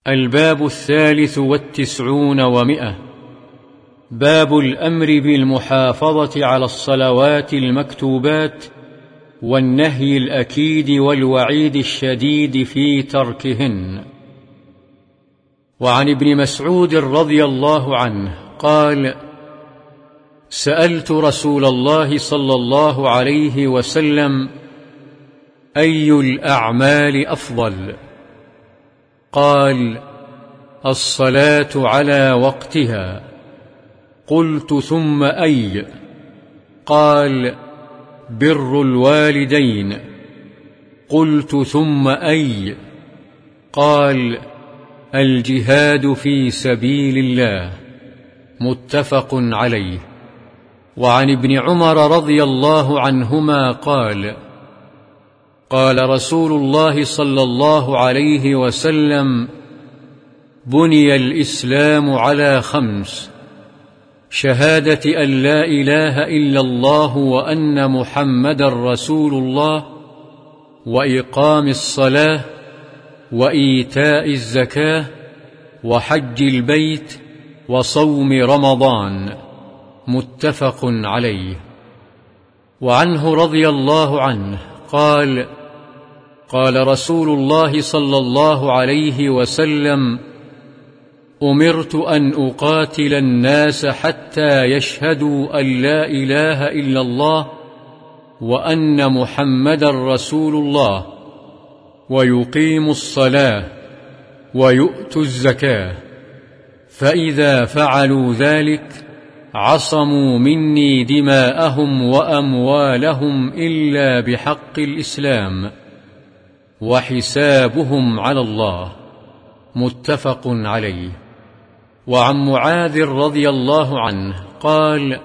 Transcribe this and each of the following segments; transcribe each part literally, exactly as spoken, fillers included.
الباب الثالث والتسعون ومئة. باب الأمر بالمحافظة على الصلوات المكتوبات والنهي الأكيد والوعيد الشديد في تركهن. وعن ابن مسعود رضي الله عنه قال: سألت رسول الله صلى الله عليه وسلم: أي الأعمال أفضل؟ قال: الصلاة على وقتها. قلت: ثم أي؟ قال: بر الوالدين. قلت: ثم أي؟ قال: الجهاد في سبيل الله. متفق عليه. وعن ابن عمر رضي الله عنهما قال: قال رسول الله صلى الله عليه وسلم: بني الإسلام على خمس: شهادة أن لا إله إلا الله وأن محمدا رسول الله، وإقام الصلاة، وإيتاء الزكاة، وحج البيت، وصوم رمضان. متفق عليه. وعنه رضي الله عنه قال: قال رسول الله صلى الله عليه وسلم: أمرت أن أقاتل الناس حتى يشهدوا أن لا إله إلا الله وأن محمدا رسول الله، ويقيموا الصلاة، ويؤتوا الزكاة، فإذا فعلوا ذلك عصموا مني دماءهم وأموالهم إلا بحق الإسلام، وحسابهم على الله. متفق عليه. وعن معاذ رضي الله عنه قال: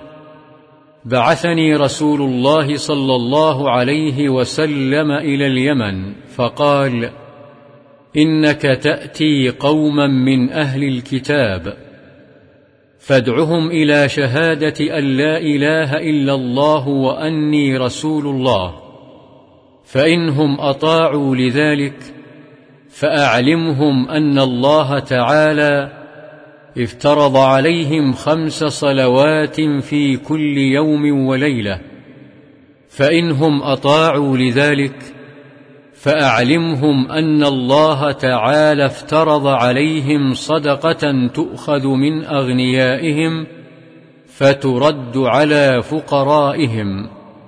بعثني رسول الله صلى الله عليه وسلم إلى اليمن فقال: إنك تأتي قوما من أهل الكتاب، فادعهم إلى شهادة أن لا إله إلا الله وأني رسول الله، فإنهم أطاعوا لذلك فأعلمهم أن الله تعالى افترض عليهم خمس صلوات في كل يوم وليلة، فإنهم أطاعوا لذلك فأعلمهم أن الله تعالى افترض عليهم صدقة تؤخذ من أغنيائهم فترد على فقرائهم،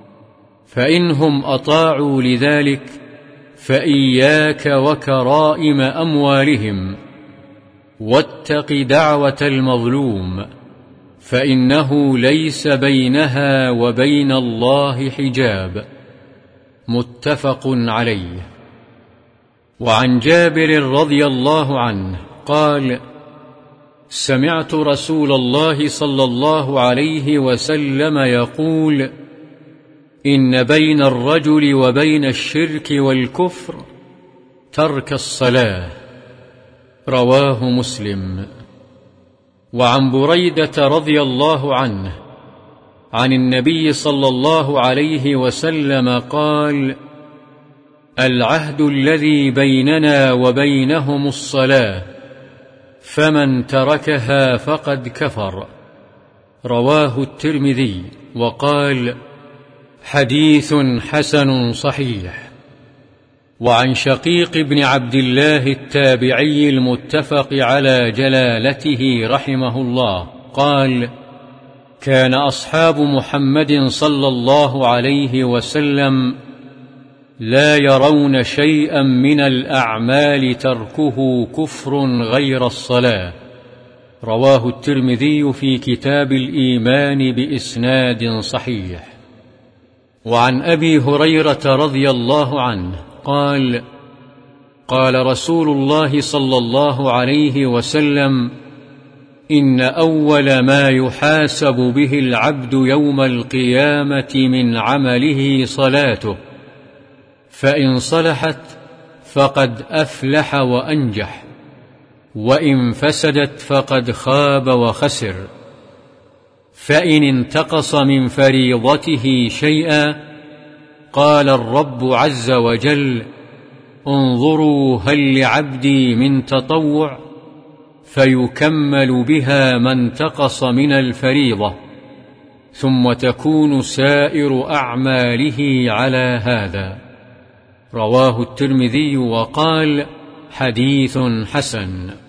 فإنهم أطاعوا لذلك فإياك وكرائم أموالهم، واتق دعوة المظلوم، فإنه ليس بينها وبين الله حجاب. متفق عليه. وعن جابر رضي الله عنه قال: سمعت رسول الله صلى الله عليه وسلم يقول: إن بين الرجل وبين الشرك والكفر ترك الصلاة. رواه مسلم. وعن بريدة رضي الله عنه عن النبي صلى الله عليه وسلم قال: العهد الذي بيننا وبينهم الصلاة، فمن تركها فقد كفر. رواه الترمذي وقال: حديث حسن صحيح. وعن شقيق بن عبد الله التابعي المتفق على جلالته رحمه الله قال: كان أصحاب محمد صلى الله عليه وسلم لا يرون شيئا من الأعمال تركه كفر غير الصلاة. رواه الترمذي في كتاب الإيمان بإسناد صحيح. وعن أبي هريرة رضي الله عنه قال: قال رسول الله صلى الله عليه وسلم: إن أول ما يحاسب به العبد يوم القيامة من عمله صلاته، فإن صلحت فقد أفلح وأنجح، وإن فسدت فقد خاب وخسر. فإن انتقص من فريضته شيئا قال الرب عز وجل: انظروا هل لعبدي من تطوع فيكمل بها ما انتقص من الفريضة، ثم تكون سائر أعماله على هذا. رواه الترمذي وقال: حديث حسن.